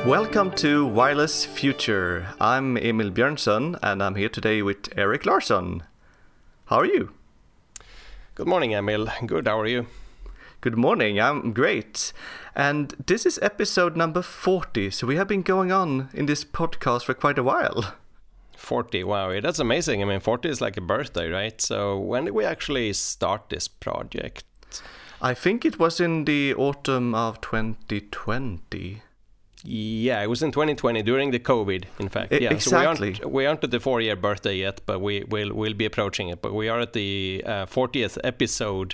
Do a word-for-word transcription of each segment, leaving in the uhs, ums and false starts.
Welcome to Wireless Future. I'm Emil Björnsson and I'm here today with Erik Larsson. How are you? Good morning, Emil. Good, how are you? Good morning, I'm great. And this is episode number forty, so we have been going on in this podcast for quite a while. forty, wow, that's amazing. I mean, forty is like a birthday, right? So when did we actually start this project? I think it was in the autumn of twenty twenty. Yeah, it was in twenty twenty during the COVID, in fact. I- Yeah, exactly. So we aren't, we aren't at the four-year birthday yet, but we will we'll be approaching it. But we are at the uh, fortieth episode.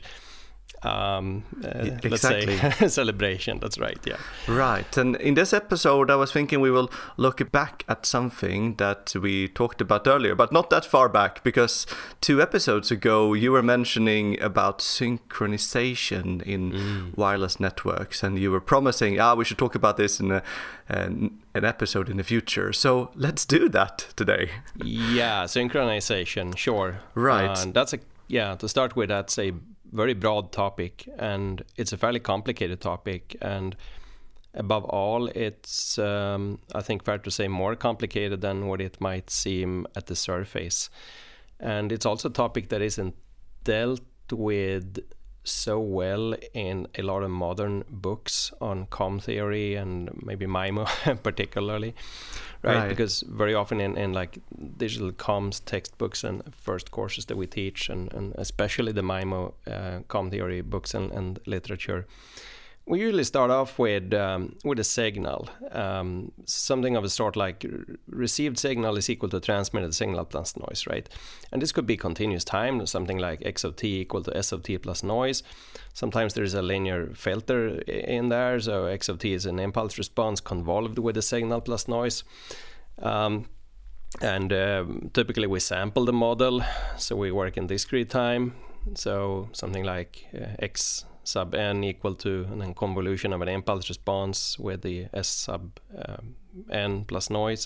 Um, uh, Exactly. Let's say celebration. That's right. Yeah. Right, and in this episode I was thinking we will look back at something that we talked about earlier, but not that far back, because two episodes ago you were mentioning about synchronization in Mm. wireless networks, and you were promising, ah, we should talk about this in a, an, an episode in the future. So let's do that today. Yeah, synchronization. Sure. Right. Uh, that's a yeah. To start with, that's a very broad topic, and it's a fairly complicated topic, and above all it's um, I think fair to say more complicated than what it might seem at the surface. And it's also a topic that isn't dealt with so well in a lot of modern books on comm theory and maybe MIMO particularly, right? Right. Because very often in, in like digital comms textbooks and first courses that we teach, and, and especially the MIMO uh, comm theory books and, and literature, we usually start off with um, with a signal, um, something of a sort like r- received signal is equal to transmitted signal plus noise, right? And this could be continuous time, something like x of t equal to s of t plus noise. Sometimes there's a linear filter i- in there, so x of t is an impulse response convolved with the signal plus noise. Um, and uh, typically we sample the model, so we work in discrete time, so something like uh, x sub n equal to and then convolution of an impulse response with the s sub um, n plus noise.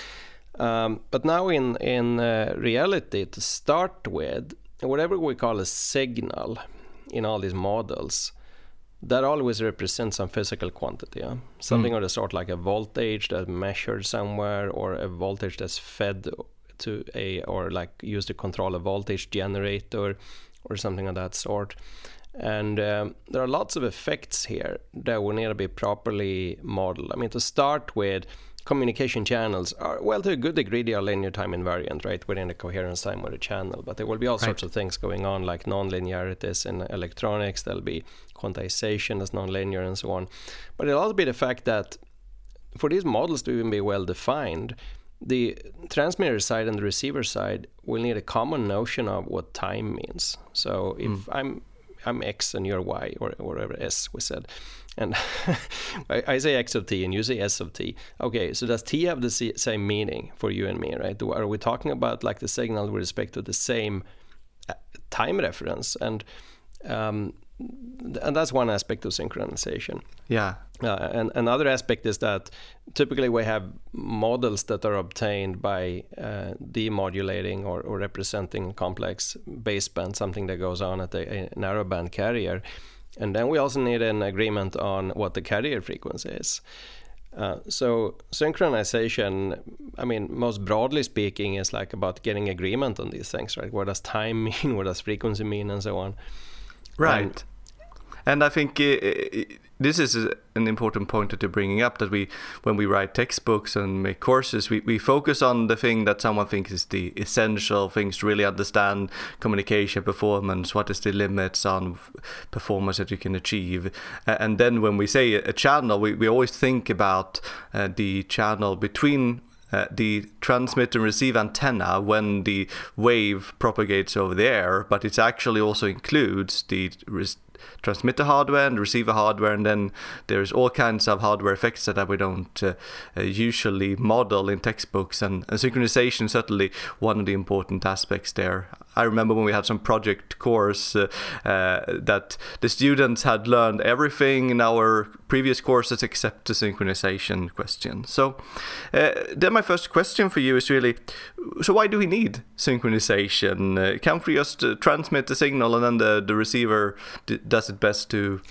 Um, but now in in uh, reality, to start with, whatever we call a signal in all these models, that always represents some physical quantity, yeah? Something Mm. of the sort like a voltage that's measured somewhere, or a voltage that's fed to a, or like used to control a voltage generator or something of that sort. And um, there are lots of effects here that will need to be properly modeled. I mean, to start with, communication channels are, well, to a good degree, they are linear time invariant, right, within the coherence time of the channel. But there will be all Right. sorts of things going on, like non-linearities in electronics. There'll be quantization that's non-linear and so on. But it'll also be the fact that for these models to even be well defined, the transmitter side and the receiver side will need a common notion of what time means. So if Mm. I'm I'm X and you're Y, or whatever S we said, and I, I say X of T and you say S of T. Okay, so does T have the s- same meaning for you and me, right? Do, are we talking about like the signal with respect to the same uh, time reference? And um, th- and that's one aspect of synchronization. Yeah. Uh, and another aspect is that typically we have models that are obtained by uh, demodulating or, or representing complex baseband, something that goes on at a, a narrowband carrier. And then we also need an agreement on what the carrier frequency is. Uh, so synchronization, I mean, most broadly speaking, is like about getting agreement on these things, right? What does time mean? What does frequency mean? And so on. Right. And, And I think uh, this is an important point that you're bringing up, that we, when we write textbooks and make courses, we, we focus on the thing that someone thinks is the essential things to really understand communication performance, what is the limits on performance that you can achieve. Uh, and then when we say a channel, we, we always think about uh, the channel between Uh, the transmit and receive antenna when the wave propagates over the air, but it actually also includes the res- transmitter hardware and receiver hardware, and then there's all kinds of hardware effects that we don't uh, uh, usually model in textbooks, and, and synchronization is certainly one of the important aspects there. I remember when we had some project course uh, uh, that the students had learned everything in our previous courses except the synchronization question. So uh, then my first question for you is really, so why do we need synchronization? Uh, can't we just uh, transmit the signal and then the, the receiver d- does it best to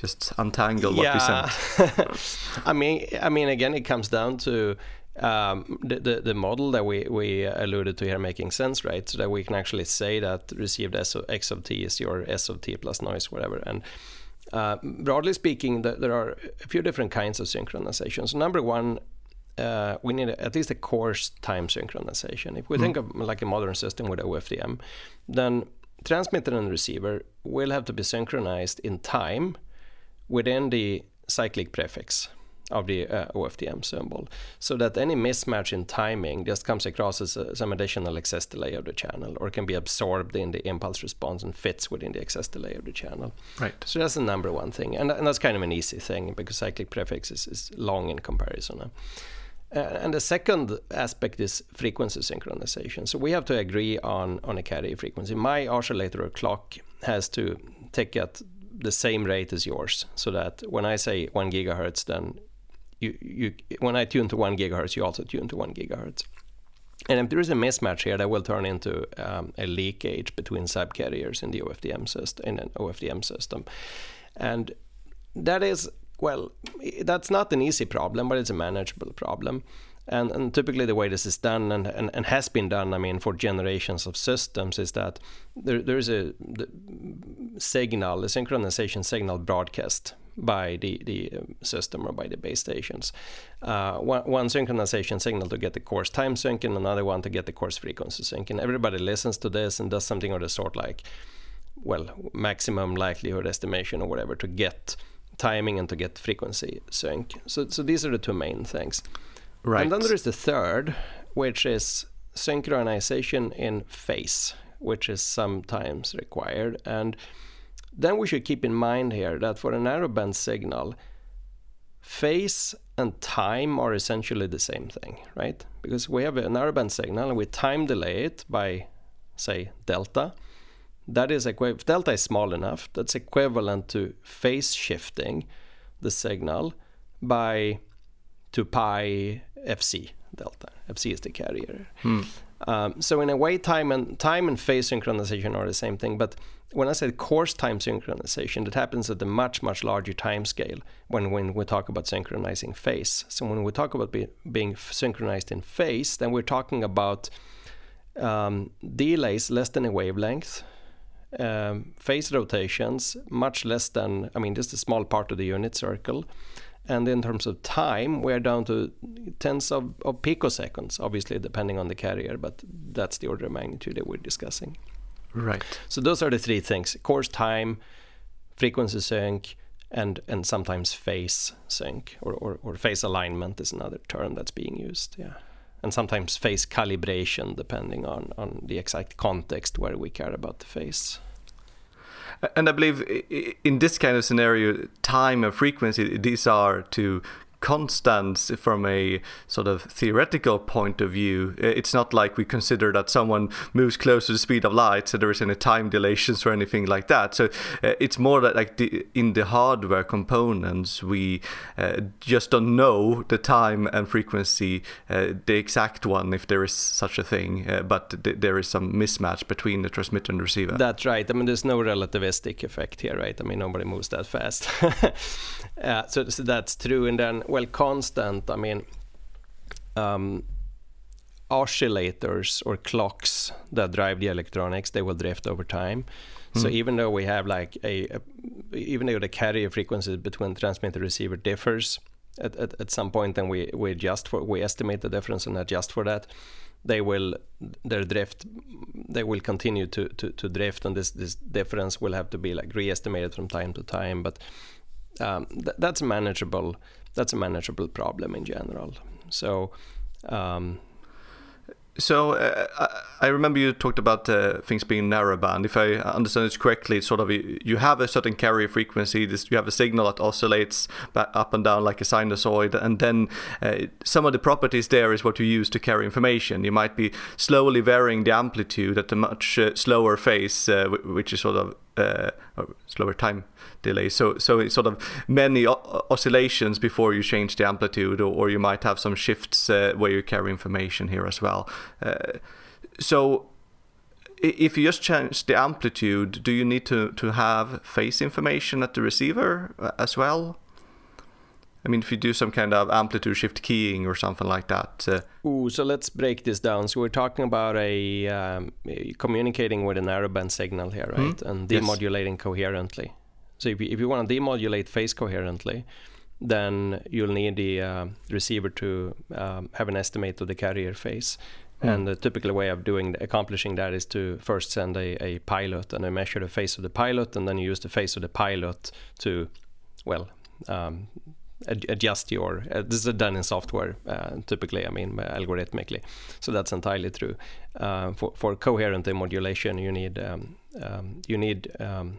just untangle what yeah. we sent? I mean, I mean, again, it comes down to um, the, the the model that we we alluded to here making sense, right? So that we can actually say that received S of, X of t is your S of t plus noise, whatever. And uh, broadly speaking, the, there are a few different kinds of synchronization. So number one, uh, we need at least a course time synchronization. If we mm. think of like a modern system with O F D M, then transmitter and receiver will have to be synchronized in time within the cyclic prefix of the uh, O F D M symbol, so that any mismatch in timing just comes across as a, some additional excess delay of the channel, or can be absorbed in the impulse response and fits within the excess delay of the channel. Right. So that's the number one thing, and, and that's kind of an easy thing because cyclic prefix is, is long in comparison. Uh, and the second aspect is frequency synchronization. So we have to agree on, on a carrier frequency. My oscillator or clock has to tick at the same rate as yours, so that when I say one gigahertz, then you, you when I tune to one gigahertz, you also tune to one gigahertz. And if there is a mismatch here, that will turn into um, a leakage between subcarriers in the O F D M system, in an O F D M system. And that is, well, that's not an easy problem, but it's a manageable problem. And, and typically the way this is done and, and, and has been done, I mean, for generations of systems, is that there, there's a the signal, a synchronization signal broadcast by the, the system or by the base stations. Uh, one, one synchronization signal to get the course time sync and another one to get the course frequency sync. And everybody listens to this and does something of the sort like, well, maximum likelihood estimation or whatever to get timing and to get frequency sync. So, so these are the two main things. Right. And then there is the third, which is synchronization in phase, which is sometimes required. And then we should keep in mind here that for a narrowband signal, phase and time are essentially the same thing, right? Because we have a narrowband signal and we time delay it by, say, delta. That is equi- if delta is small enough, that's equivalent to phase shifting the signal by two pi fc delta. Fc is the carrier. Hmm. Um, so in a way, time and time and phase synchronization are the same thing. But when I say course time synchronization, that happens at a much, much larger time scale when, when we talk about synchronizing phase. So when we talk about be, being synchronized in phase, then we're talking about um, delays less than a wavelength, um, phase rotations much less than, I mean, just a small part of the unit circle. And in terms of time, we're down to tens of, of picoseconds, obviously, depending on the carrier, but that's the order of magnitude that we're discussing. Right. So those are the three things: course time, frequency sync, and and sometimes phase sync, or, or, or phase alignment is another term that's being used, yeah. And sometimes phase calibration, depending on, on the exact context where we care about the phase. And I believe in this kind of scenario, time and frequency, these are two constants from a sort of theoretical point of view. It's not like we consider that someone moves close to the speed of light, so there is any time dilations or anything like that. So uh, it's more that like the, in the hardware components, we uh, just don't know the time and frequency, uh, the exact one, if there is such a thing, uh, but th- there is some mismatch between the transmitter and the receiver. That's right. I mean, there's no relativistic effect here, right? I mean, nobody moves that fast. uh, so, so that's true. And then, well, constant, I mean, um, oscillators or clocks that drive the electronics, they will drift over time. Mm. So even though we have like a, a, even though the carrier frequency between transmitter and receiver differs at, at, at some point, and we, we adjust for, we estimate the difference and adjust for that, they will, their drift, they will continue to, to, to drift, and this, this difference will have to be like re-estimated from time to time. But um, th- that's manageable. That's a manageable problem in general. So, um, so uh, I remember you talked about uh, things being narrowband. If I understand it correctly, it's sort of a, you have a certain carrier frequency. This, you have a signal that oscillates back up and down like a sinusoid, and then uh, some of the properties there is what you use to carry information. You might be slowly varying the amplitude at a much uh, slower phase, uh, which is sort of uh, slower time delay. So, so it's sort of many o- oscillations before you change the amplitude, or, or you might have some shifts uh, where you carry information here as well. Uh, so if you just change the amplitude, do you need to, to have phase information at the receiver as well? I mean, if you do some kind of amplitude shift keying or something like that. Uh, Ooh, so let's break this down. So we're talking about a um, communicating with a narrowband signal here, right? Mm-hmm. And demodulating yes. coherently. So if you, if you want to demodulate phase coherently, then you'll need the uh, receiver to um, have an estimate of the carrier phase. Mm. And the typical way of doing accomplishing that is to first send a, a pilot and I measure the phase of the pilot, and then you use the phase of the pilot to, well, um, ad- adjust your. Uh, this is done in software, uh, typically. I mean, algorithmically. So that's entirely true. Uh, for for coherent demodulation, you need um, um, you need um,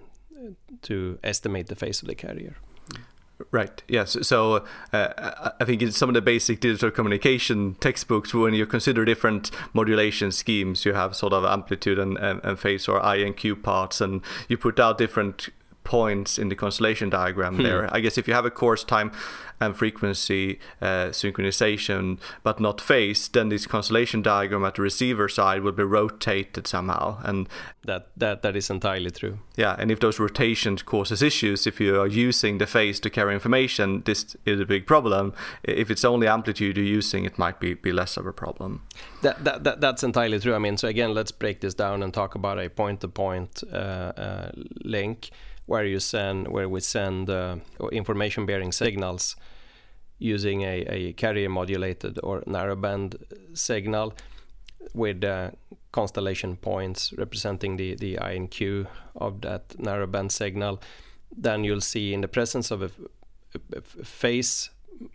to estimate the phase of the carrier. Right. Yes. So uh, I think in some of the basic digital communication textbooks, when you consider different modulation schemes, you have sort of amplitude and, and, and phase or I and Q parts, and you put out different points in the constellation diagram hmm. there. I guess if you have a course time and frequency uh, synchronization, but not phase, then this constellation diagram at the receiver side will be rotated somehow. And that that that is entirely true. Yeah, and if those rotations causes issues, if you are using the phase to carry information, this is a big problem. If it's only amplitude you're using, it might be, be less of a problem. That, that that that's entirely true. I mean, so again, let's break this down and talk about a point-to-point uh, uh, link. Where you send, where we send uh, information-bearing signals using a, a carrier-modulated or narrowband signal with uh, constellation points representing the, the I and Q of that narrowband signal, then you'll see in the presence of a, a, a phase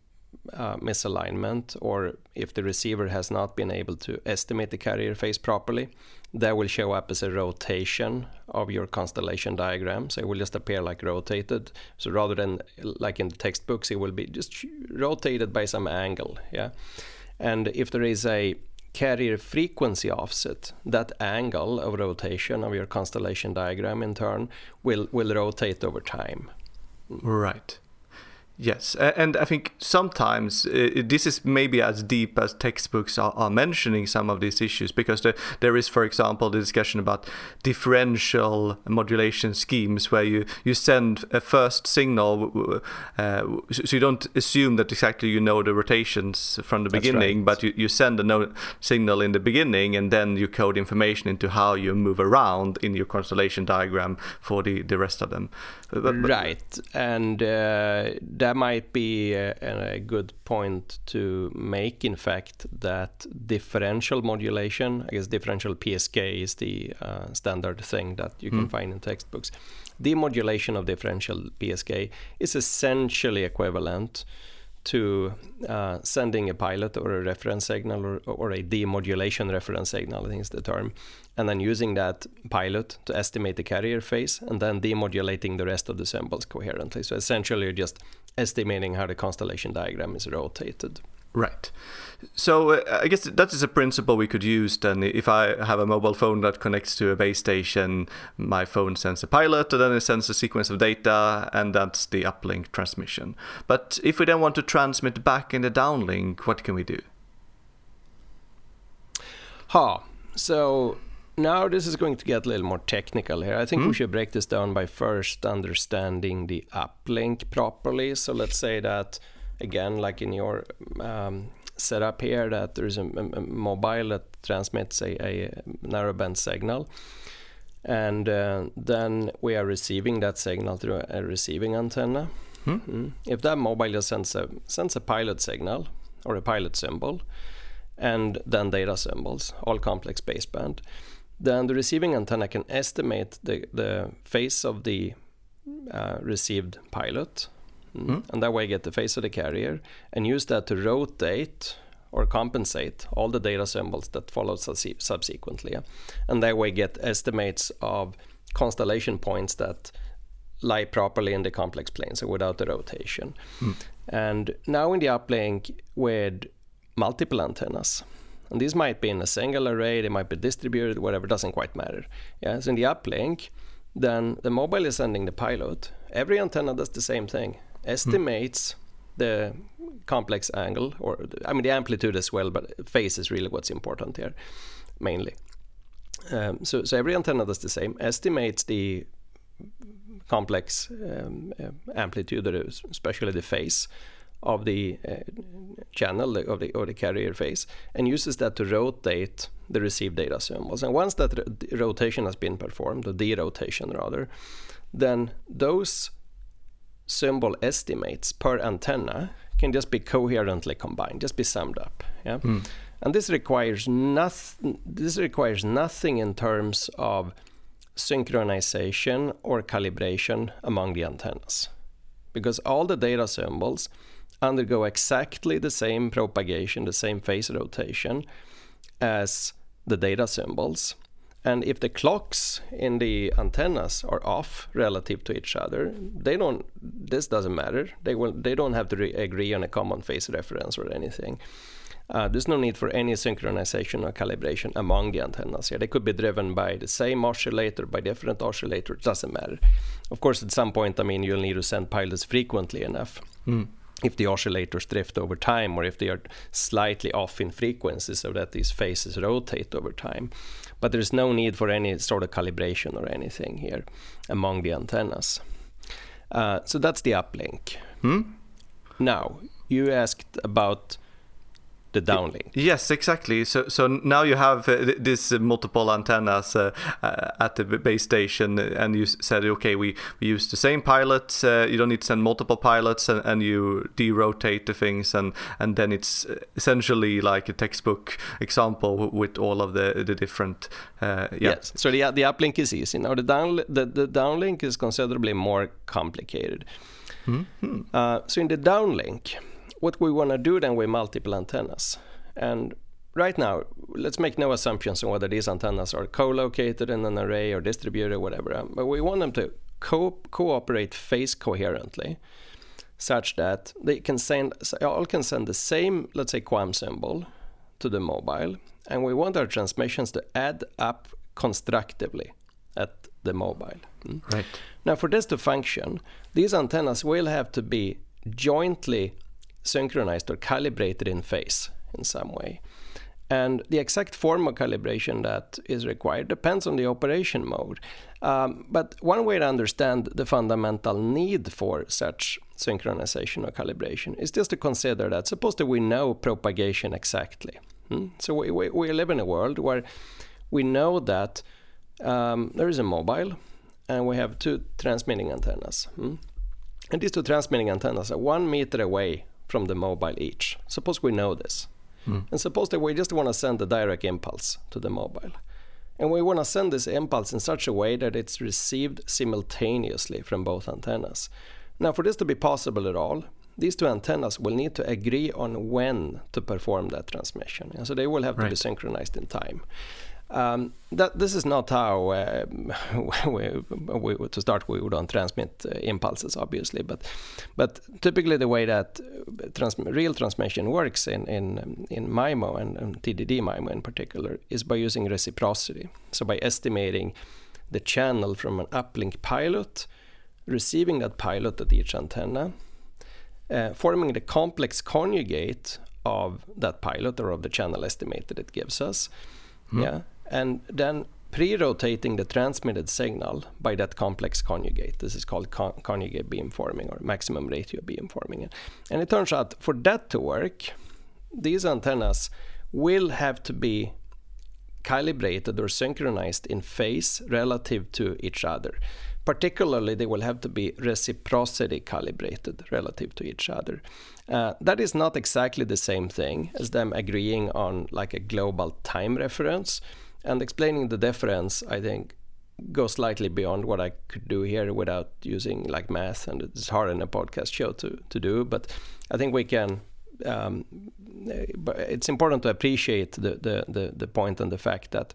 uh, misalignment, or if the receiver has not been able to estimate the carrier phase properly, that will show up as a rotation of your constellation diagram. So it will just appear like rotated. So rather than like in the textbooks, it will be just rotated by some angle. Yeah. And if there is a carrier frequency offset, that angle of rotation of your constellation diagram in turn will, will rotate over time. Right. Yes, and I think sometimes uh, this is maybe as deep as textbooks are, are mentioning some of these issues, because there, there is, for example, the discussion about differential modulation schemes where you, you send a first signal, uh, so you don't assume that exactly you know the rotations from the beginning, right. but you, you send a no- signal in the beginning and then you code information into how you move around in your constellation diagram for the, the rest of them. But, but, right, and uh, that might be a, a good point to make, in fact, that differential modulation, I guess differential P S K is the uh, standard thing that you can mm. find in textbooks. Demodulation of differential P S K is essentially equivalent to uh, sending a pilot or a reference signal, or, or a demodulation reference signal, I think is the term, and then using that pilot to estimate the carrier phase, and then demodulating the rest of the symbols coherently. So essentially you're just estimating how the constellation diagram is rotated. Right. So uh, I guess that is a principle we could use then. If I have a mobile phone that connects to a base station, my phone sends a pilot, and then it sends a sequence of data, and that's the uplink transmission. But if we then want to transmit back in the downlink, what can we do? Ha. So now this is going to get a little more technical here. I think mm. we should break this down by first understanding the uplink properly. So let's say that, again, like in your um, setup here, that there's a, a mobile that transmits a, a narrowband signal, and uh, then we are receiving that signal through a receiving antenna. Hmm? Mm. If that mobile just sends a sends a pilot signal or a pilot symbol, and then data symbols, all complex baseband, then the receiving antenna can estimate the the phase of the uh, received pilot. Mm. And that way get the phase of the carrier and use that to rotate or compensate all the data symbols that follow subse- subsequently. Yeah? And that way get estimates of constellation points that lie properly in the complex plane, so without the rotation. Mm. And now in the uplink with multiple antennas, and these might be in a single array, they might be distributed, whatever, doesn't quite matter. Yeah? So in the uplink, then the mobile is sending the pilot. Every antenna does the same thing. Estimates mm. the complex angle, or I mean the amplitude as well, but phase is really what's important here, mainly. Um, so, so every antenna does the same, estimates the complex um, uh, amplitude, or especially the phase of the uh, channel of the, or the carrier phase, and uses that to rotate the received data symbols. And once that ro- rotation has been performed, or derotation rather, then those symbol estimates per antenna can just be coherently combined, just be summed up. Yeah, mm. And this requires nothing. This requires nothing in terms of synchronization or calibration among the antennas, because all the data symbols undergo exactly the same propagation, the same phase rotation as the data symbols. And if the clocks in the antennas are off relative to each other, they don't. This doesn't matter. They will. They don't have to re- agree on a common phase reference or anything. Uh, there's no need for any synchronization or calibration among the antennas here. They could be driven by the same oscillator, by different oscillators. It doesn't matter. Of course, at some point, I mean, you'll need to send pilots frequently enough. Mm. If the oscillators drift over time, or if they are slightly off in frequency so that these phases rotate over time. But there's no need for any sort of calibration or anything here among the antennas. Uh, so that's the uplink. Hmm? Now, you asked about the downlink. Yes, exactly. So so now you have uh, this uh, multiple antennas uh, uh, at the base station, and you said, okay, we, we use the same pilots. Uh, you don't need to send multiple pilots, and, and you derotate the things, and, and then it's essentially like a textbook example with all of the the different. Uh, yeah. Yes. So the the uplink is easy. Now the down the, the downlink is considerably more complicated. Mm-hmm. Uh, so in the downlink, what we want to do then with multiple antennas, and right now, let's make no assumptions on whether these antennas are co-located in an array or distributed or whatever, but we want them to co- cooperate phase coherently, such that they can send, all can send the same, let's say, QAM symbol to the mobile, and we want our transmissions to add up constructively at the mobile. Mm? Right. Now, for this to function, these antennas will have to be jointly synchronized or calibrated in phase in some way. And the exact form of calibration that is required depends on the operation mode. Um, but one way to understand the fundamental need for such synchronization or calibration is just to consider that, suppose that we know propagation exactly. Hmm? So we, we, we live in a world where we know that um, there is a mobile and we have two transmitting antennas. Hmm? And these two transmitting antennas are one meter away from the mobile each. Suppose we know this. Mm. And suppose that we just want to send a direct impulse to the mobile. And we want to send this impulse in such a way that it's received simultaneously from both antennas. Now, for this to be possible at all, these two antennas will need to agree on when to perform that transmission. And so they will have to right. be synchronized in time. Um, that this is not how uh, we, we, to start we don't transmit uh, impulses, obviously, but but typically the way that trans- real transmission works in in in MIMO and, and T D D MIMO in particular is by using reciprocity. So by estimating the channel from an uplink pilot, receiving that pilot at each antenna, uh, forming the complex conjugate of that pilot or of the channel estimate that it gives us. Mm. Yeah. And then pre-rotating the transmitted signal by that complex conjugate. This is called con- conjugate beamforming or maximum ratio beamforming. And it turns out for that to work, these antennas will have to be calibrated or synchronized in phase relative to each other. Particularly, they will have to be reciprocity calibrated relative to each other. Uh, that is not exactly the same thing as them agreeing on like a global time reference. And explaining the difference, I think, goes slightly beyond what I could do here without using like math, and it's hard in a podcast show to, to do. But I think we can. Um, but it's important to appreciate the, the, the, the point and the fact that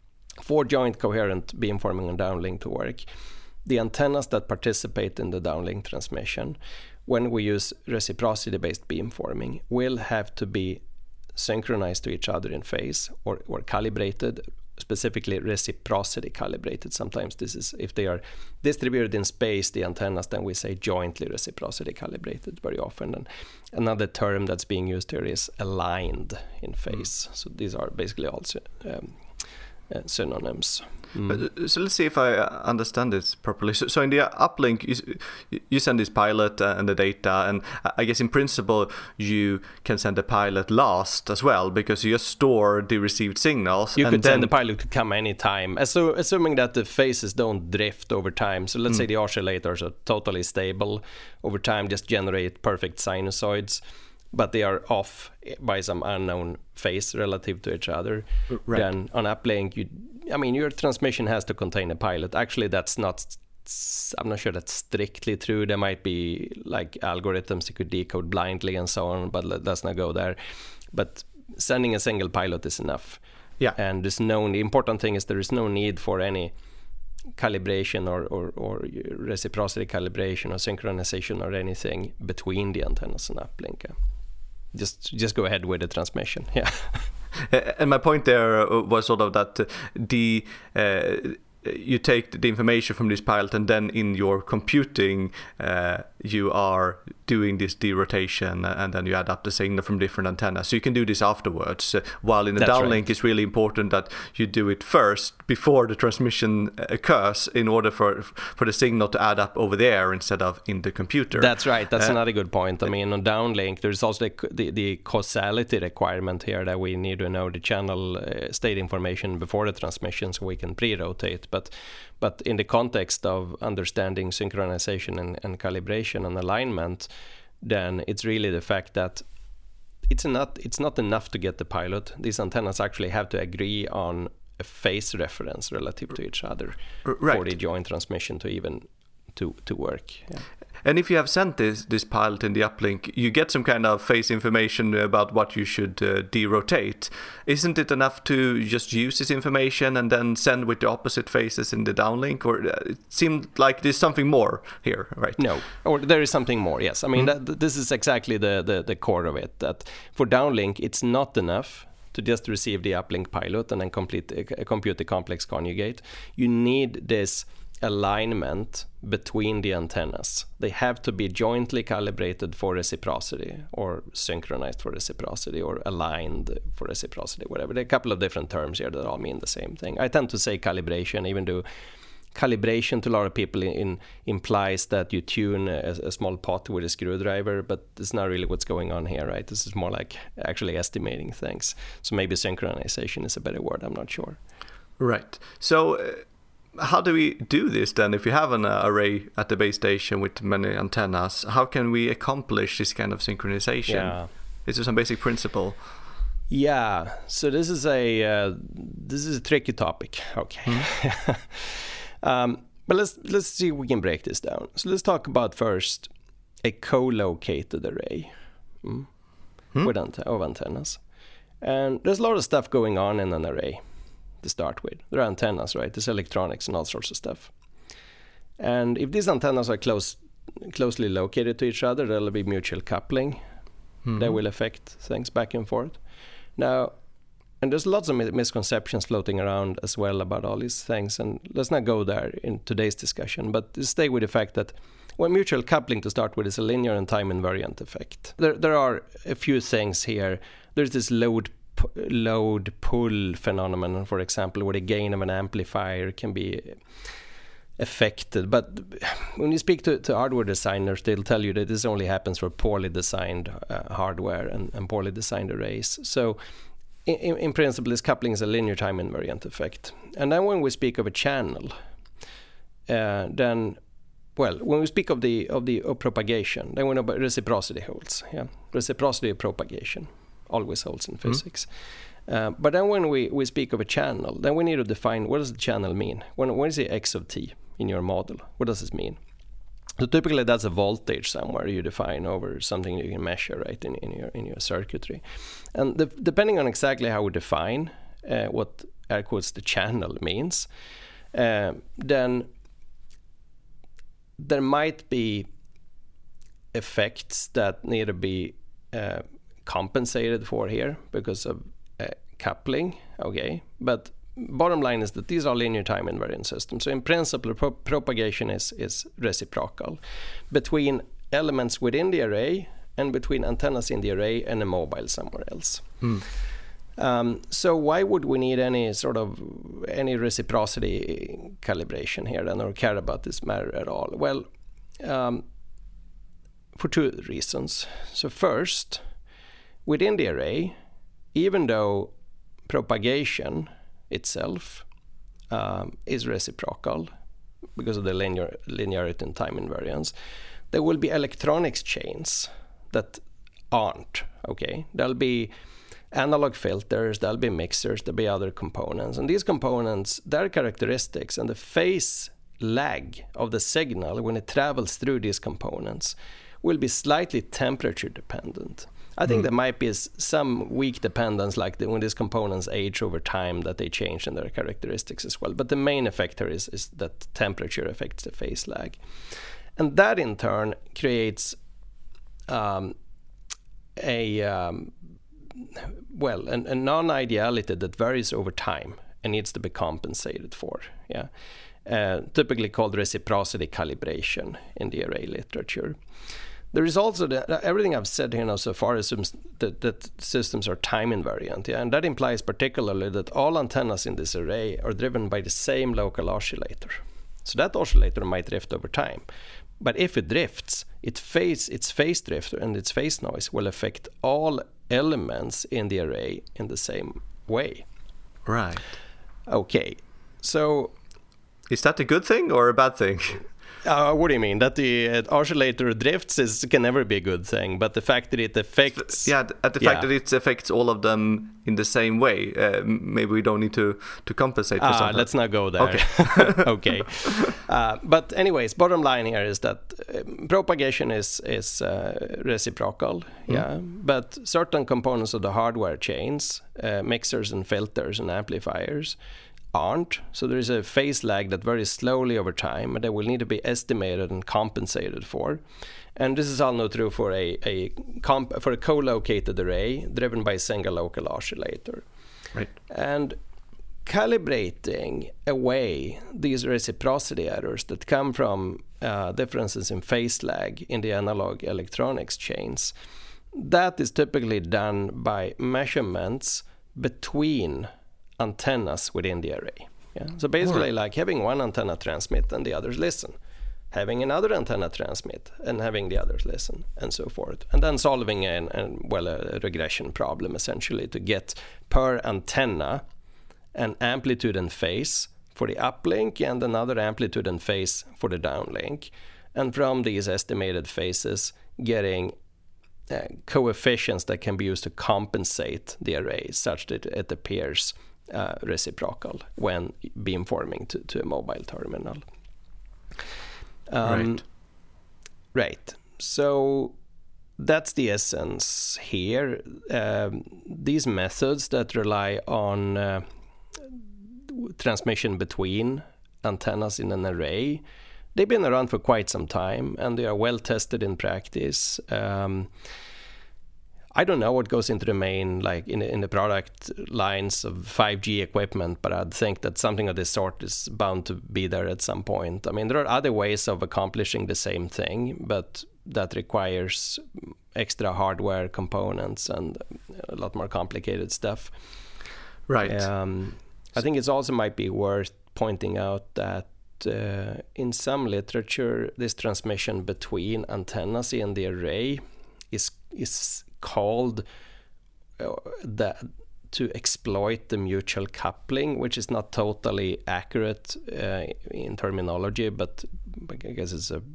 for joint coherent beamforming and downlink to work, the antennas that participate in the downlink transmission, when we use reciprocity-based beamforming, will have to be synchronized to each other in phase or, or calibrated, specifically reciprocity calibrated. Sometimes this is, if they are distributed in space, the antennas, then we say jointly reciprocity calibrated very often. And another term that's being used here is aligned in phase. Mm. So these are basically also um, uh, synonyms. Mm. But, so let's see if I understand this properly. So, so in the uplink, you, you send this pilot and the data, and I guess in principle you can send the pilot last as well, because you just store the received signals. You and could then... send the pilot to come anytime, Assu- assuming that the phases don't drift over time. So let's mm. say the oscillators are totally stable over time, just generate perfect sinusoids, but they are off by some unknown phase relative to each other. Right. Then on uplink, you, I mean, your transmission has to contain a pilot. Actually, that's not, I'm not sure that's strictly true. There might be like algorithms you could decode blindly and so on, but let's not go there. But sending a single pilot is enough. Yeah. And there's no, the important thing is there is no need for any calibration or, or, or reciprocity calibration or synchronization or anything between the antennas and uplink. Just just go ahead with the transmission. Yeah. And my point there was sort of that the uh, you take the information from this pilot, and then in your computing uh, you are doing this derotation, and then you add up the signal from different antennas. So you can do this afterwards. Uh, while in the That's downlink, right. it's really important that you do it first before the transmission occurs, in order for for the signal to add up over there instead of in the computer. That's right. That's uh, another good point. I mean, on downlink, there's also the, the, the causality requirement here, that we need to know the channel uh, state information before the transmission so we can pre-rotate. But but in the context of understanding synchronization and, and calibration and alignment, then it's really the fact that it's not it's not enough to get the pilot. These antennas actually have to agree on a phase reference relative to each other right. for the joint transmission to even to to work. Yeah. And if you have sent this this pilot in the uplink, you get some kind of phase information about what you should uh, derotate. Isn't it enough to just use this information and then send with the opposite phases in the downlink? Or uh, it seemed like there's something more here, right? No, or there is something more, yes. I mean, Mm-hmm. that, this is exactly the, the, the core of it, that for downlink, it's not enough to just receive the uplink pilot and then complete uh, compute the complex conjugate. You need this alignment between the antennas. They have to be jointly calibrated for reciprocity, or synchronized for reciprocity, or aligned for reciprocity, whatever. There are a couple of different terms here that all mean the same thing. I tend to say calibration, even though calibration to a lot of people in, in implies that you tune a, a small pot with a screwdriver, but it's not really what's going on here, right? This is more like actually estimating things. So maybe synchronization is a better word, I'm not sure. Right. So uh, how do we do this then? If you have an uh, array at the base station with many antennas, how can we accomplish this kind of synchronization? Yeah. Is there some basic principle? Yeah. So this is a uh, this is a tricky topic. Okay. Mm-hmm. um, but let's let's see if we can break this down. So let's talk about first a co-located array mm, hmm? with ante- of antennas. And there's a lot of stuff going on in an array to start with. There are antennas, right? There's electronics and all sorts of stuff. And if these antennas are close, closely located to each other, there'll be mutual coupling mm-hmm. that will affect things back and forth. Now, and there's lots of misconceptions floating around as well about all these things, and let's not go there in today's discussion, but stay with the fact that well, mutual coupling to start with is a linear and time invariant effect. There, there are a few things here. There's this load load pull phenomenon, for example, where the gain of an amplifier can be affected. But when you speak to, to hardware designers, they'll tell you that this only happens for poorly designed uh, hardware and, and poorly designed arrays. So in, in principle, this coupling is a linear time invariant effect. And then when we speak of a channel, uh, then well, when we speak of the of the of propagation, then we know about reciprocity holds. Yeah, reciprocity of propagation always holds in physics. Mm-hmm. Uh, but then when we, we speak of a channel, then we need to define what does the channel mean? When when is the x of t in your model? What does this mean? So typically that's a voltage somewhere you define over something you can measure, right, in, in your in your circuitry. And the, depending on exactly how we define uh, what air quotes the channel means, uh, then there might be effects that need to be uh, compensated for here because of uh, coupling, okay? But bottom line is that these are linear time invariant systems. So in principle, pro- propagation is, is reciprocal between elements within the array and between antennas in the array and a mobile somewhere else. Hmm. Um, so why would we need any sort of any reciprocity calibration here then, or care about this matter at all? Well, um, for two reasons. So first, within the array, even though propagation itself um, is reciprocal because of the linear linearity and time invariance, there will be electronics chains that aren't, okay? There'll be analog filters, there'll be mixers, there'll be other components. And these components, their characteristics and the phase lag of the signal when it travels through these components will be slightly temperature dependent. I think mm. there might be some weak dependence, like the, when these components age over time, that they change in their characteristics as well. But the main effect here is, is that temperature affects the phase lag. And that in turn creates um, a... Um, well, an, a non-ideality that varies over time and needs to be compensated for. Yeah, uh, typically called reciprocity calibration in the array literature. There is also the, everything I've said here now so far assumes that, that systems are time invariant, yeah, and that implies particularly that all antennas in this array are driven by the same local oscillator. So that oscillator might drift over time, but if it drifts, it phase, its phase drift and its phase noise will affect all elements in the array in the same way. Right. Okay. So is that a good thing or a bad thing? Uh, what do you mean? That the uh, oscillator drifts is can never be a good thing, but the fact that it affects... Yeah, at the fact yeah. that it affects all of them in the same way, uh, maybe we don't need to, to compensate for ah, something. Let's not go there. Okay. okay. Uh, but anyways, bottom line here is that uh, propagation is, is uh, reciprocal, mm. yeah, but certain components of the hardware chains, uh, mixers and filters and amplifiers, aren't. So there is a phase lag that varies slowly over time, and they will need to be estimated and compensated for. And this is all now true for a, a comp, for a co-located array driven by a single local oscillator. Right. And calibrating away these reciprocity errors that come from uh, differences in phase lag in the analog electronics chains, that is typically done by measurements between antennas within the array. Yeah? So basically right. like having one antenna transmit and the others listen, having another antenna transmit and having the others listen, and so forth. And then solving an, an, well, a regression problem essentially to get per antenna an amplitude and phase for the uplink and another amplitude and phase for the downlink. And from these estimated phases, getting uh, coefficients that can be used to compensate the array such that it appears Uh, reciprocal when beamforming to, to a mobile terminal. Um, right. Right. So that's the essence here. Um, these methods that rely on uh, transmission between antennas in an array, they've been around for quite some time and they are well tested in practice. Um, I don't know what goes into the main, like in, in the product lines of five G equipment, but I'd think that something of this sort is bound to be there at some point. I mean, there are other ways of accomplishing the same thing, but that requires extra hardware components and a lot more complicated stuff. Right. Um, I think it also might be worth pointing out that uh, in some literature, this transmission between antennas in the array is is called uh, that to exploit the mutual coupling, which is not totally accurate uh, in terminology, but I guess it's a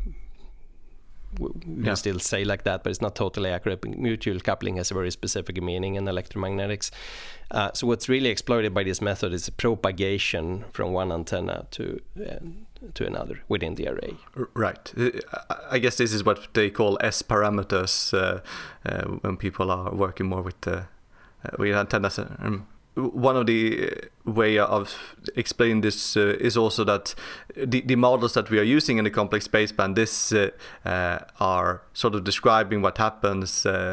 we yeah. can still say like that, but it's not totally accurate. Mutual coupling has a very specific meaning in electromagnetics. Uh, so what's really exploited by this method is propagation from one antenna to uh, to another within the array. Right. I guess this is what they call S parameters uh, uh, when people are working more with, uh, uh, with antennas. Um, one of the way of explaining this uh, is also that the, the models that we are using in the complex baseband, this uh, uh, are sort of describing what happens uh,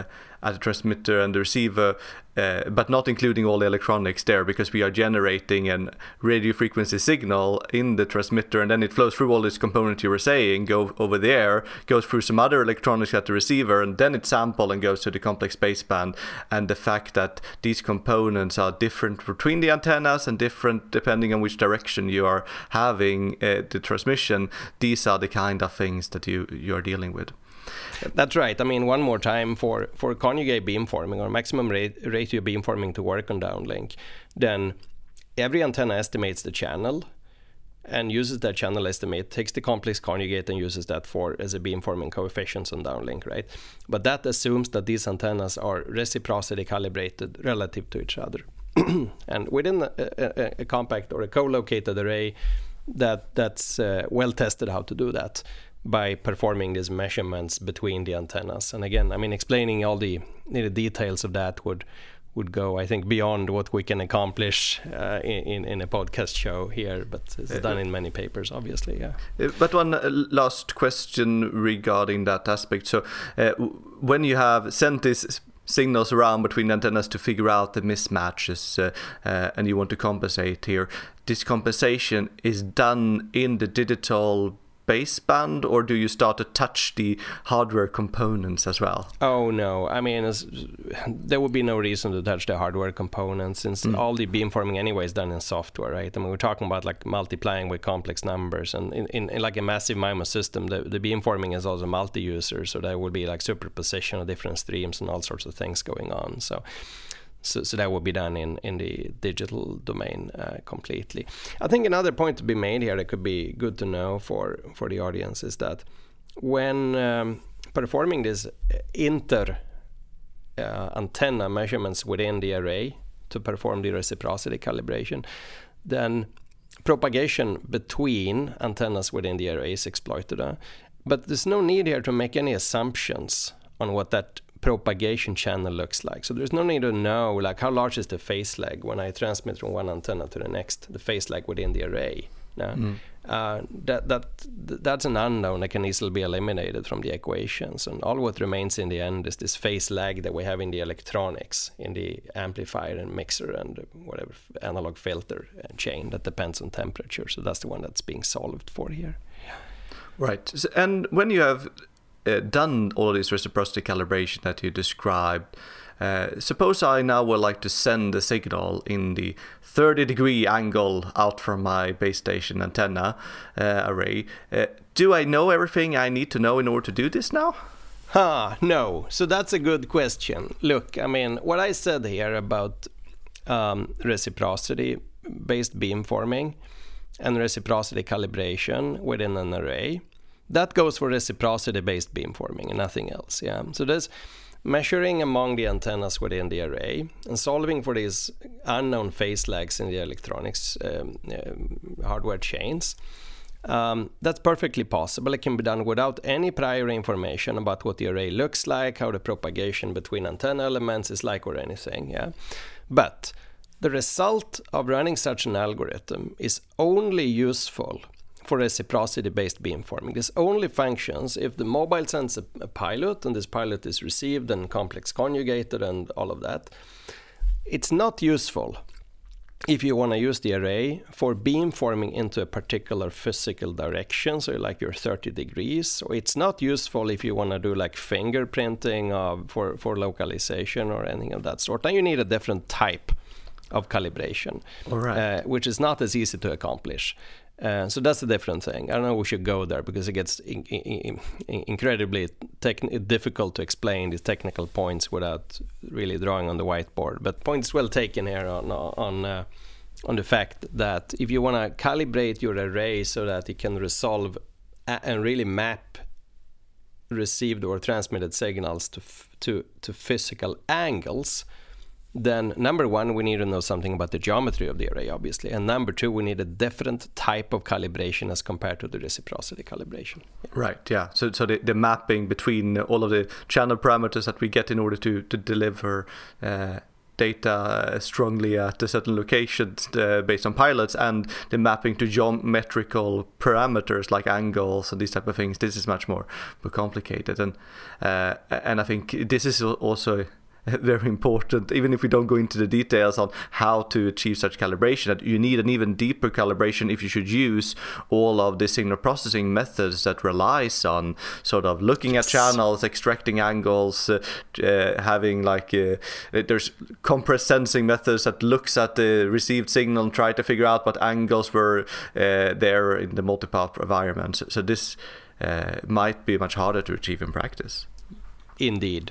at the transmitter and the receiver, uh, but not including all the electronics there, because we are generating a radio frequency signal in the transmitter, and then it flows through all this component you were saying, go over the air, goes through some other electronics at the receiver, and then it's sampled and goes to the complex baseband. And the fact that these components are different between the antennas and different depending on which direction you are having uh, the transmission, these are the kind of things that you you are dealing with. That's right. I mean, one more time, for, for conjugate beamforming or maximum rate, ratio beamforming to work on downlink, then every antenna estimates the channel and uses that channel estimate, takes the complex conjugate and uses that for as a beamforming coefficients on downlink, right? But that assumes that these antennas are reciprocity calibrated relative to each other. And within a, a, a compact or a co-located array, that that's uh, well tested how to do that by performing these measurements between the antennas. And again, I mean, explaining all the, the details of that would would go, I think, beyond what we can accomplish uh, in, in a podcast show here, but it's done in many papers, obviously, yeah. But one last question regarding that aspect. So uh, when you have sent these signals around between antennas to figure out the mismatches uh, uh, and you want to compensate here, this compensation is done in the digital baseband, or do you start to touch the hardware components as well? Oh no, I mean, there would be no reason to touch the hardware components, since mm. all the beamforming anyway is done in software, right? I mean, we're talking about like multiplying with complex numbers, and in, in, in like a massive MIMO system, the, the beamforming is also multi-user, so there would be like superposition of different streams and all sorts of things going on. So So, so that would be done in, in the digital domain uh, completely. I think another point to be made here that could be good to know for, for the audience is that when um, performing this inter uh, antenna measurements within the array to perform the reciprocity calibration, then propagation between antennas within the array is exploited. Uh, but there's no need here to make any assumptions on what that propagation channel looks like. So there's no need to know like how large is the phase lag when I transmit from one antenna to the next, the phase lag within the array. No? Mm. Uh, that that that's an unknown that can easily be eliminated from the equations, and all what remains in the end is this phase lag that we have in the electronics, in the amplifier and mixer and whatever analog filter chain that depends on temperature. So that's the one that's being solved for here. Yeah. Right. So, and when you have Uh, done all of this reciprocity calibration that you described, uh, suppose I now would like to send a signal in the thirty degree angle out from my base station antenna uh, array. Uh, do I know everything I need to know in order to do this now? Huh, no. So that's a good question. Look, I mean, what I said here about um, reciprocity-based beamforming and reciprocity calibration within an array, that goes for reciprocity-based beamforming and nothing else. Yeah. So there's measuring among the antennas within the array and solving for these unknown phase lags in the electronics um, uh, hardware chains. Um, that's perfectly possible. It can be done without any prior information about what the array looks like, how the propagation between antenna elements is like, or anything. Yeah. But the result of running such an algorithm is only useful for reciprocity-based beamforming. This only functions if the mobile sends a, a pilot, and this pilot is received and complex conjugated and all of that. It's not useful if you want to use the array for beamforming into a particular physical direction, so like your thirty degrees. So it's not useful if you want to do like fingerprinting of, for, for localization or anything of that sort. And you need a different type of calibration, all right. uh, which is not as easy to accomplish. Uh, so that's a different thing. I don't know we should go there because it gets in, in, in, incredibly techn- difficult to explain these technical points without really drawing on the whiteboard. But points well taken here on on uh, on the fact that if you want to calibrate your array so that it can resolve a- and really map received or transmitted signals to f- to to physical angles, then number one, we need to know something about the geometry of the array, obviously. And number two, we need a different type of calibration as compared to the reciprocity calibration. Yeah. Right, yeah. So so the, the mapping between all of the channel parameters that we get in order to, to deliver uh, data strongly at a certain locations uh, based on pilots, and the mapping to geometrical parameters like angles and these type of things, this is much more, more complicated. And uh, and I think this is also very important, even if we don't go into the details on how to achieve such calibration, that you need an even deeper calibration if you should use all of the signal processing methods that relies on sort of looking yes. at channels, extracting angles, uh, uh, having like uh, there's compressed sensing methods that looks at the received signal and try to figure out what angles were uh, there in the multipath environment. So, so this uh, might be much harder to achieve in practice. Indeed.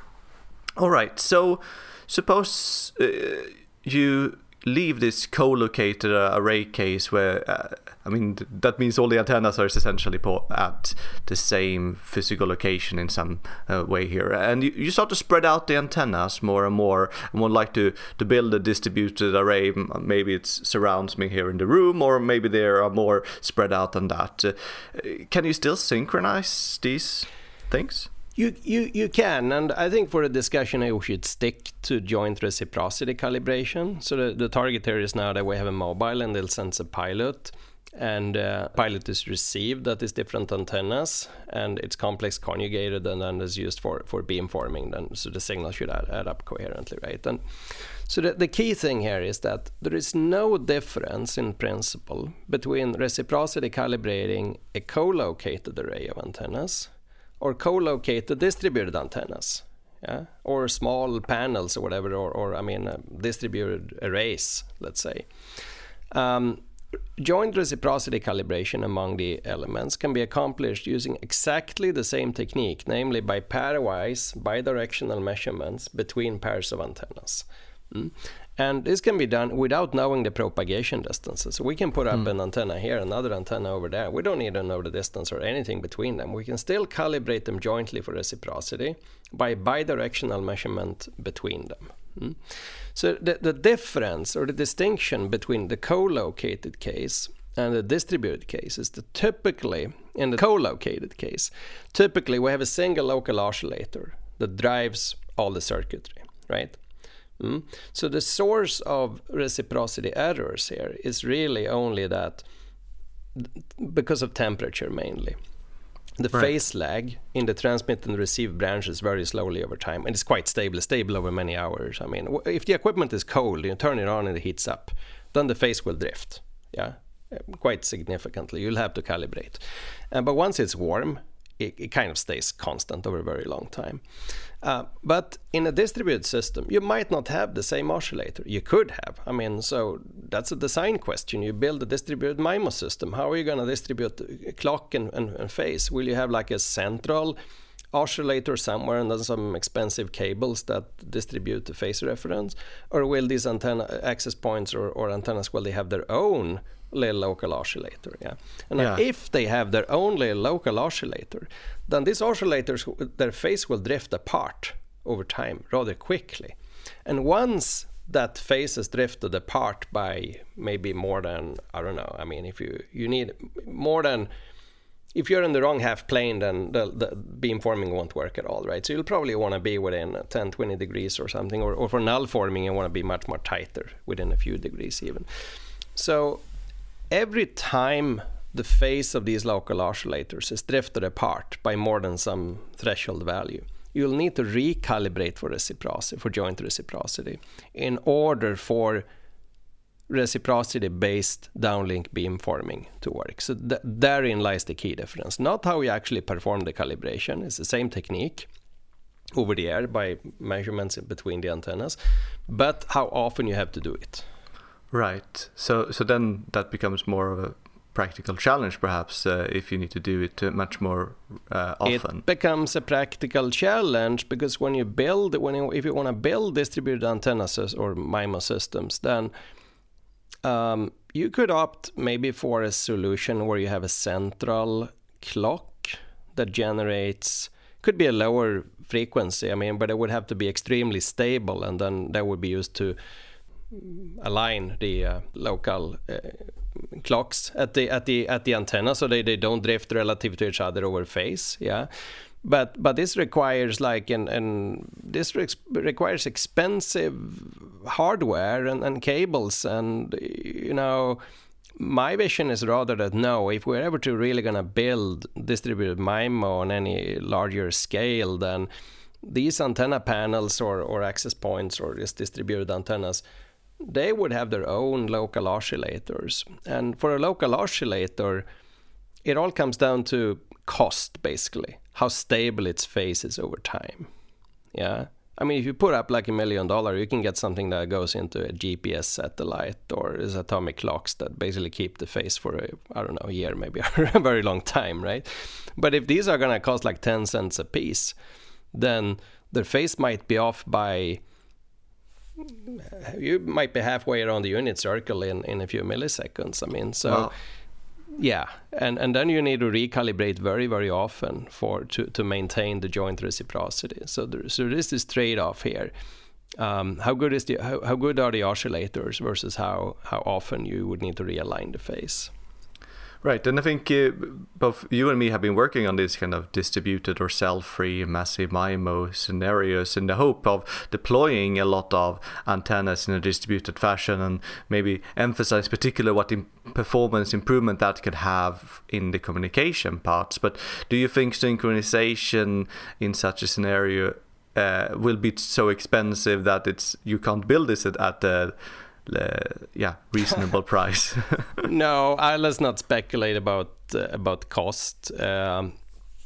All right, so suppose uh, you leave this co-located uh, array case where, uh, I mean, th- that means all the antennas are essentially po- at the same physical location in some uh, way here. And you, you start to spread out the antennas more and more and would like to, to build a distributed array. Maybe it surrounds me here in the room, or maybe they are more spread out than that. Uh, can you still synchronize these things? You, you you can, and I think for the discussion we should stick to joint reciprocity calibration. So the, the target here is now that we have a mobile and they'll sense a pilot, and uh, pilot is received that is different antennas, and it's complex conjugated and then is used for, for beamforming. Then, so the signal should add, add up coherently, right? And so the, the key thing here is that there is no difference in principle between reciprocity calibrating a co-located array of antennas or co-located distributed antennas, yeah, or small panels or whatever, or, or I mean, uh, distributed arrays, let's say. Um, joint reciprocity calibration among the elements can be accomplished using exactly the same technique, namely by pairwise bidirectional measurements between pairs of antennas. Mm. And this can be done without knowing the propagation distances. So we can put up mm. an antenna here, another antenna over there. We don't need to know the distance or anything between them. We can still calibrate them jointly for reciprocity by bidirectional measurement between them. Mm. So the, the difference or the distinction between the co-located case and the distributed case is that typically, in the co-located case, typically we have a single local oscillator that drives all the circuitry, right? Mm. So the source of reciprocity errors here is really only that because of temperature mainly. The right. phase lag in the transmit and receive branches very slowly over time, and it's quite stable, stable over many hours. I mean, if the equipment is cold, you turn it on and it heats up, then the phase will drift, yeah, quite significantly. You'll have to calibrate. Uh, but once it's warm, it, it kind of stays constant over a very long time. Uh, but in a distributed system, you might not have the same oscillator. You could have. I mean, so that's a design question. You build a distributed MIMO system. How are you going to distribute clock and, and, and phase? Will you have like a central oscillator somewhere and then some expensive cables that distribute the phase reference? Or will these antenna access points or, or antennas, will they have their own little local oscillator? Yeah. And yeah. if they have their own little local oscillator, then these oscillators, their phase will drift apart over time rather quickly. And once that phase is drifted apart by maybe more than, I don't know, I mean, if you, you need more than, if you're in the wrong half plane, then the, the beamforming won't work at all, right? So you'll probably want to be within ten, twenty degrees or something, or, or for null forming, you want to be much more tighter, within a few degrees even. So every time the phase of these local oscillators is drifted apart by more than some threshold value, you'll need to recalibrate for reciprocity, for joint reciprocity, in order for reciprocity-based downlink beamforming to work. So th- therein lies the key difference. Not how you actually perform the calibration. It's the same technique over the air by measurements in between the antennas, but how often you have to do it. Right. So so then that becomes more of a practical challenge, perhaps, uh, if you need to do it uh, much more uh, often. It becomes a practical challenge because when you build, when you, if you want to build distributed antennas or MIMO systems, then um, you could opt maybe for a solution where you have a central clock that generates, could be a lower frequency, I mean, but it would have to be extremely stable, and then that would be used to align the uh, local uh, clocks at the at the at the antenna so they, they don't drift relative to each other over phase, yeah. But but this requires like and and this re- requires expensive hardware and, and cables, and you know, my vision is rather that no, if we're ever to really gonna build distributed MIMO on any larger scale, then these antenna panels or, or access points or just distributed antennas, they would have their own local oscillators. And for a local oscillator, it all comes down to cost, basically, how stable its phase is over time. Yeah. I mean, if you put up like a million dollar, you can get something that goes into a G P S satellite or is atomic clocks that basically keep the phase for, a, I don't know, a year, maybe a very long time, right? But if these are going to cost like ten cents a piece, then their phase might be off by, you might be halfway around the unit circle in, in a few milliseconds. I mean, so... Wow. Yeah, and, and then you need to recalibrate very, very often for to, to maintain the joint reciprocity. So there, so there's this trade-off here. Um, how good is the how, how good are the oscillators versus how, how often you would need to realign the phase? Right, and I think uh, both you and me have been working on these kind of distributed or cell-free massive MIMO scenarios in the hope of deploying a lot of antennas in a distributed fashion and maybe emphasize particularly what in performance improvement that could have in the communication parts. But do you think synchronization in such a scenario uh, will be so expensive that it's you can't build this at, at the Uh, yeah, reasonable price? No, I, let's not speculate about uh, about cost. Um,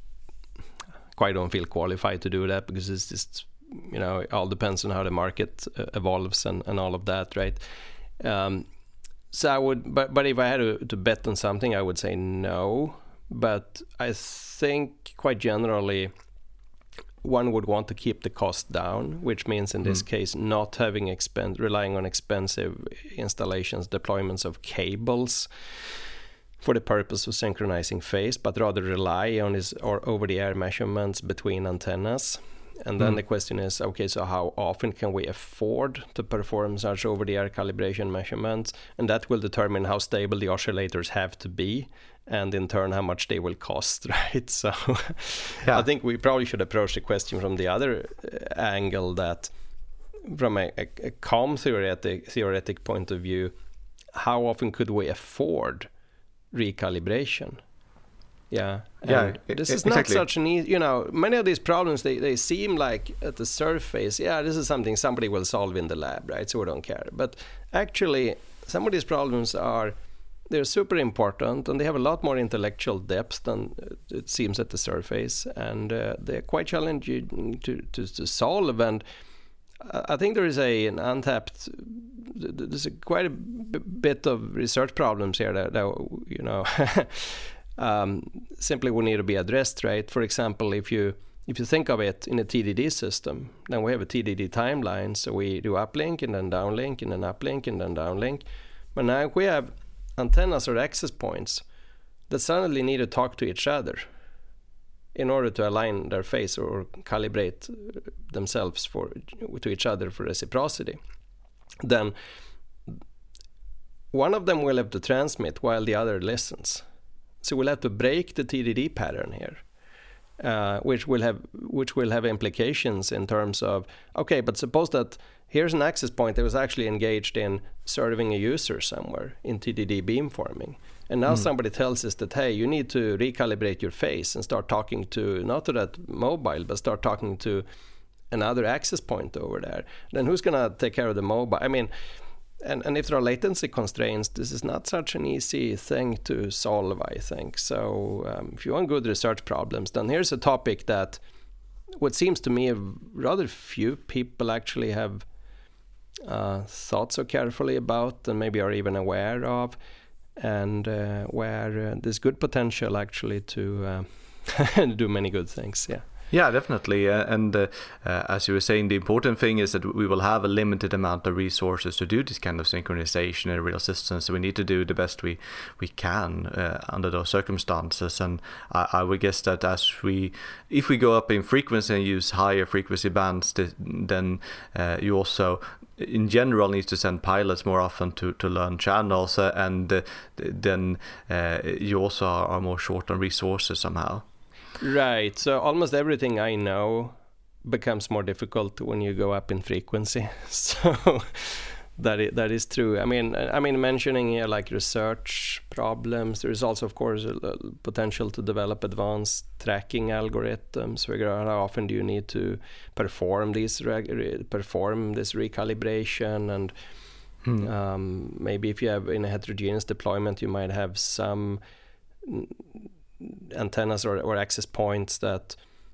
quite don't feel qualified to do that because it's just, you know, it all depends on how the market uh, evolves and, and all of that, right? Um, so I would, but but if I had to, to bet on something, I would say no. But I think quite generally, one would want to keep the cost down, which means in this mm. case not having expen- relying on expensive installations, deployments of cables for the purpose of synchronizing phase, but rather rely on his or over-the-air measurements between antennas. And then mm. the question is, okay, so how often can we afford to perform such over-the-air calibration measurements? And that will determine how stable the oscillators have to be, and in turn how much they will cost, right? So yeah. I think we probably should approach the question from the other angle, that from a, a, a comm theoretic, theoretic point of view, how often could we afford recalibration? Yeah, and yeah. This it, is exactly. not such an easy, you know, many of these problems, they, they seem like at the surface, yeah, this is something somebody will solve in the lab, right? So we don't care. But actually, some of these problems are, they're super important, and they have a lot more intellectual depth than it seems at the surface, and uh, they're quite challenging to, to, to solve. And I think there is a an untapped, there's a quite a b- bit of research problems here that, that you know, um, simply will need to be addressed, right? For example, if you if you think of it in a T D D system, then we have a T D D timeline, so we do uplink and then downlink and then uplink and then downlink. But now we have antennas or access points that suddenly need to talk to each other in order to align their phase or calibrate themselves for to each other for reciprocity. Then one of them will have to transmit while the other listens. So we'll have to break the T D D pattern here, uh, which will have which will have implications in terms of, okay, but suppose that here's an access point that was actually engaged in serving a user somewhere in T D D beamforming. And now mm. somebody tells us that, hey, you need to recalibrate your phase and start talking to, not to that mobile, but start talking to another access point over there. Then who's going to take care of the mobile? I mean, and, and if there are latency constraints, this is not such an easy thing to solve, I think. So um, if you want good research problems, then here's a topic that what seems to me rather few people actually have uh, thought so carefully about and maybe are even aware of, and uh, where uh, there's good potential actually to uh, do many good things. Yeah. Yeah, definitely. Uh, and uh, uh, as you were saying, the important thing is that we will have a limited amount of resources to do this kind of synchronization in real systems. So we need to do the best we we can uh, under those circumstances. And I, I would guess that as we, if we go up in frequency and use higher frequency bands, then uh, you also, in general, need to send pilots more often to, to learn channels, uh, and uh, then uh, you also are, are more short on resources somehow. Right. So almost everything I know becomes more difficult when you go up in frequency. So that is, that is true. I mean, I mean, mentioning here like research problems. There is also, of course, a, a potential to develop advanced tracking algorithms. Figure out how often do you need to perform these re- perform this recalibration, and hmm. um, maybe if you have in a heterogeneous deployment, you might have some antennas or, or access points that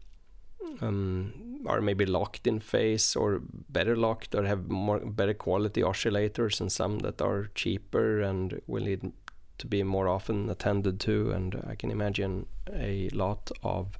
um, are maybe locked in phase or better locked, or have more better quality oscillators, and some that are cheaper and will need to be more often attended to. And I can imagine a lot of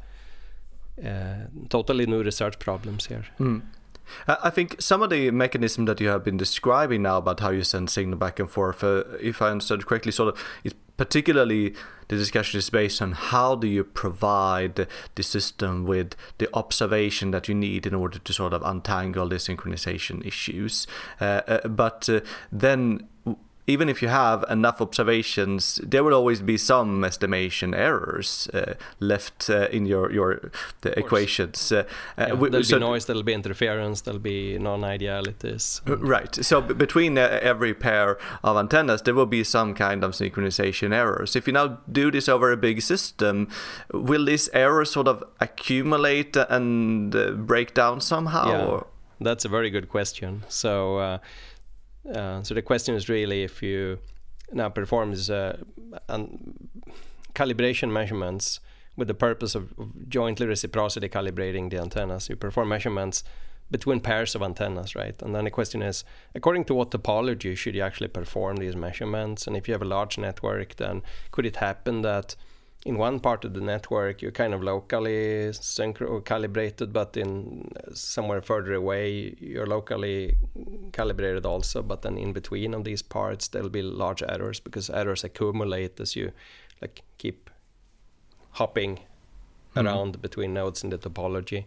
uh, totally new research problems here. Mm. I think some of the mechanism that you have been describing now about how you send signal back and forth, uh, if I understood correctly, sort of, is particularly the discussion is based on how do you provide the system with the observation that you need in order to sort of untangle the synchronization issues. Uh, uh, but uh, then even if you have enough observations, there will always be some estimation errors uh, left uh, in your your the equations. Uh, yeah, uh, there'll so be noise, there'll be interference, there'll be non-idealities. Right. So b- between uh, every pair of antennas, there will be some kind of synchronization errors. If you now do this over a big system, will these errors sort of accumulate and uh, break down somehow? Yeah, or? That's a very good question. So. Uh, Uh, so the question is really if you now perform uh, um, calibration measurements with the purpose of, of jointly reciprocity calibrating the antennas. You perform measurements between pairs of antennas, right? And then the question is, according to what topology should you actually perform these measurements? And if you have a large network, then could it happen that in one part of the network you're kind of locally synchro- or calibrated, but in somewhere further away you're locally calibrated also, but then in between of these parts there'll be large errors because errors accumulate as you like keep hopping mm-hmm. around between nodes in the topology.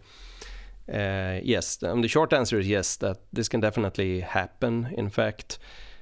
Uh, yes, um, the short answer is yes, that this can definitely happen, in fact.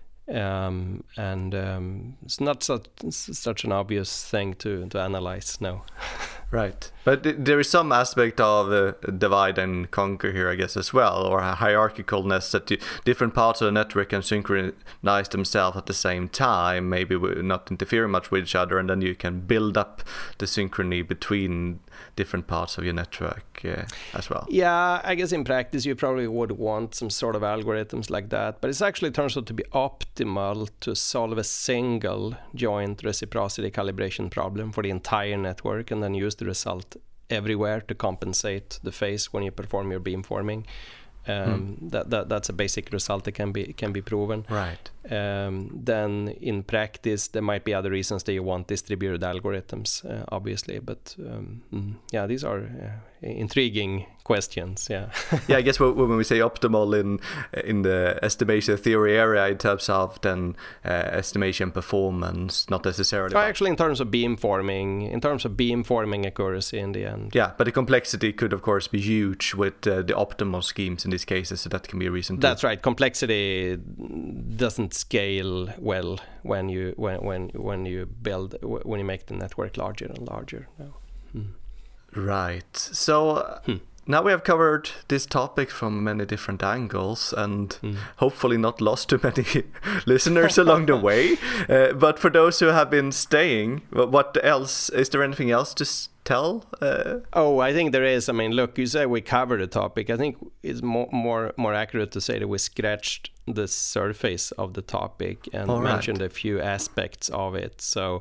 Um, and um, it's not such, such an obvious thing to, to analyze, no. Right. But th- there is some aspect of uh, divide and conquer here, I guess, as well, or a hierarchicalness that you, different parts of the network can synchronize themselves at the same time, maybe not interfering much with each other, and then you can build up the synchrony between different parts of your network uh, as well. Yeah, I guess in practice you probably would want some sort of algorithms like that, but it actually turns out to be optimal to solve a single joint reciprocity calibration problem for the entire network and then use the result everywhere to compensate the phase when you perform your beamforming. Um, mm. that, that that's a basic result that can be can be proven. Right. Um, then in practice there might be other reasons that you want distributed algorithms, uh, obviously. But um, mm, yeah, these are uh, intriguing questions. Yeah. Yeah, I guess when we say optimal in in the estimation theory area, in terms of then uh, estimation performance, not necessarily. Oh, actually, in terms of beamforming, in terms of beamforming accuracy in the end. Yeah, but the complexity could of course be huge with uh, the optimal schemes in these cases, so that can be a reason. That's to... right. Complexity doesn't scale well when you when when when you build when you make the network larger and larger. No. Hmm. Right. So. Uh, hmm. Now we have covered this topic from many different angles and mm. hopefully not lost too many listeners along the way. Uh, but for those who have been staying, what else? Is there anything else to tell? Uh... Oh, I think there is. I mean, look, you say we covered the topic. I think it's more more, more accurate to say that we scratched the surface of the topic and All mentioned right. a few aspects of it. So,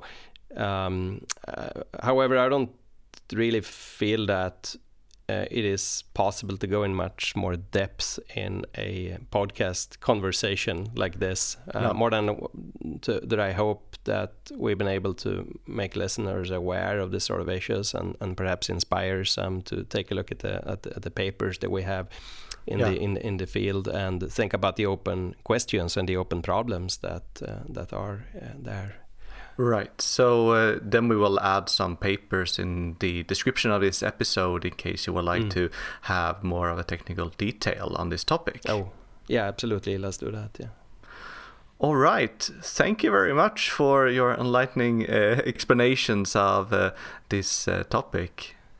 um, uh, however, I don't really feel that Uh, it is possible to go in much more depth in a podcast conversation like this. Uh, no. More than to, that I hope that we've been able to make listeners aware of this sort of issues and, and perhaps inspire some to take a look at the at the, at the papers that we have in yeah. the in in the field and think about the open questions and the open problems that uh, that are uh, there. Right. So uh, then we will add some papers in the description of this episode in case you would like mm. to have more of a technical detail on this topic. Oh, yeah, absolutely. Let's do that. Yeah. All right. Thank you very much for your enlightening uh, explanations of uh, this uh, topic.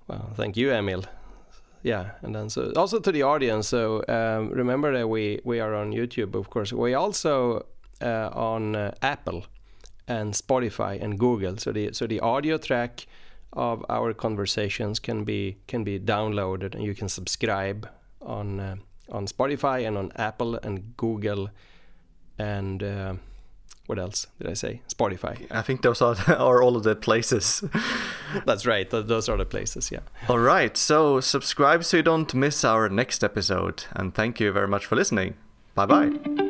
Well, thank you, Emil. Yeah, and then so also to the audience. So um, remember that we we are on YouTube, of course. We also uh, on uh, Apple and Spotify and Google. So the so the audio track of our conversations can be can be downloaded, and you can subscribe on uh, on Spotify and on Apple and Google and. Uh, What else did I say? Spotify. I think those are, are all of the places. That's right. Those are the places, yeah. All right. So subscribe so you don't miss our next episode. And thank you very much for listening. Bye-bye.